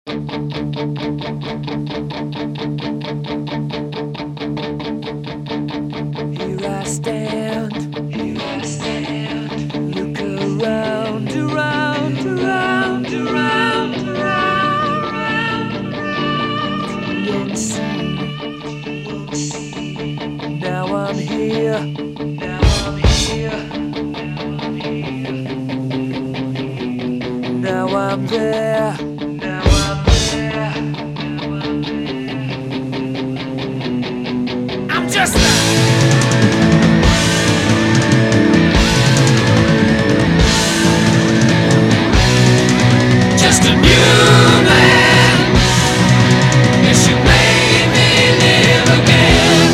Here I stand, look around, around, around, around, around. You won't see. Now I'm here, now I'm here, now I'm there, now I'm there. I'm just a new man. Yes, you made me live again.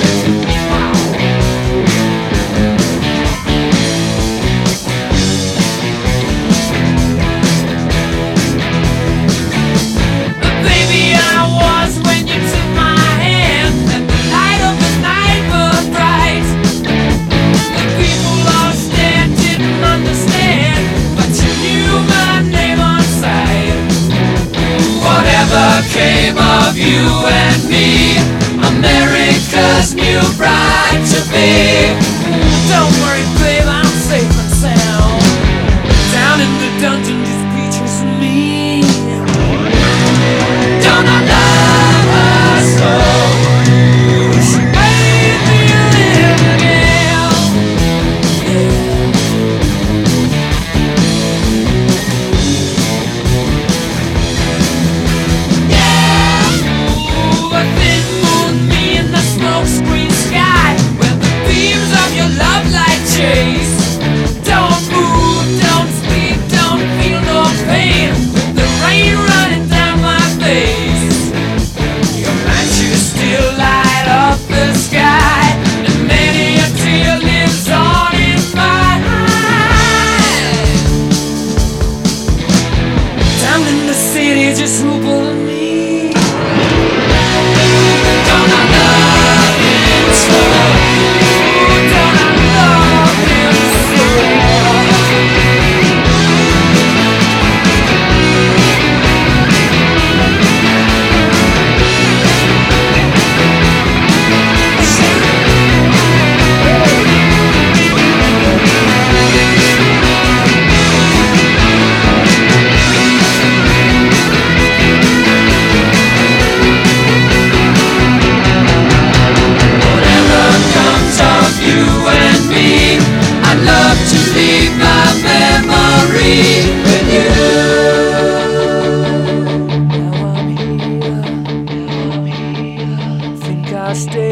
The baby I was when you took my hand, and the light of the night was bright. The people all stared, didn't understand, but you knew my name on sight. Whatever came of you and me, America's new bride to be. Don't worry, babe, I'm safe and sound. Down in the dungeon, just creatures and me. Don't I love her so? She made me live again. Ooh, a thin moon, me in the smokescreen sky, where the beams of your love light chase. Don't move, don't speak, don't feel no pain, with the rain running down my face. Your matches still light up the sky, and many a tear lives on in my eyes. Down in the city, just Rupert and me. Don't I love him so? Don't I love him so? Whatever comes of you and me, I'd love to leave my memory with you. Now I'm here, think I'll stay.